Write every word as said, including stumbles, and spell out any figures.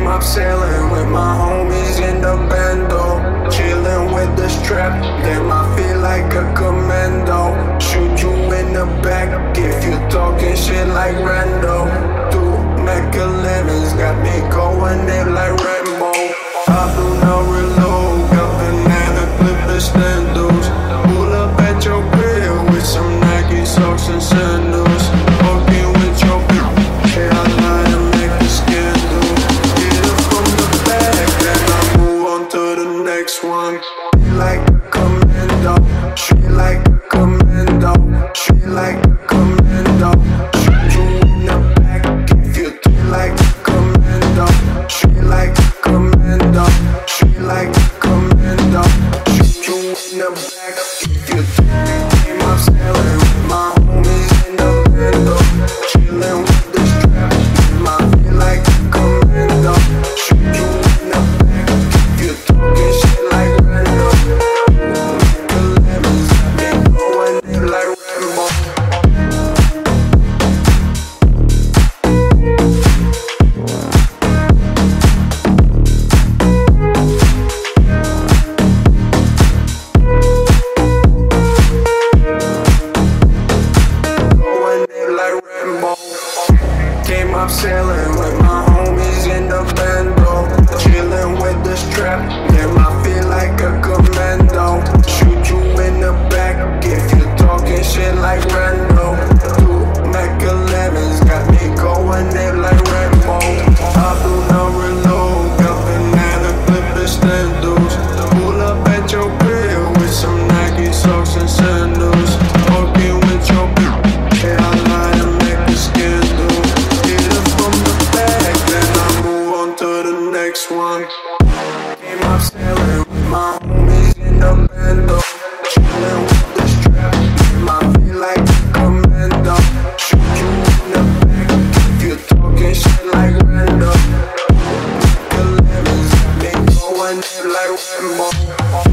Came up sailing with my homies in the bando, chilling with the strap. Damn, I feel like a commando. Shoot you in the back if you talking shit like Rando. Two Mac elevens got me going in like Rambo. I do not reload, got banana clipper standles. Pull up at your grill with some Nike socks and sandals. Walking with your bitch, yeah, I lie and make a scandal. Get it from the back, then I move on to the next one. She like a commando, she like a commando, she like a commando. Shoot you in the back if you feel like a commando. She like a commando, she like a commando. Shoot you in the back if you came up sailing with my homies in the bando, chilling with the strap. I feel like a commando. Shoot you in the back if you talking shit like Rando. Elevens got me going in like Rambo. Came up sailing with my homies in the bando, chilling with the strap. Damn, I feel like a commando. Shoot you in the back if you talking shit like Rando. Two Mac elevens got me going in like Rambo. I do not reload, got banana clipper standles. Pull up at your grill with some Nike socks and sandals. Walking with your bitch, yeah, I lie and make a scandal. Get it from the back, then I move on to the next one. Came up sailing with my homies in the bando, chilling with the strap. I feel like a commando. Shoot you in the back if you talking shit like Rando. Elevens got me going in like Rambo.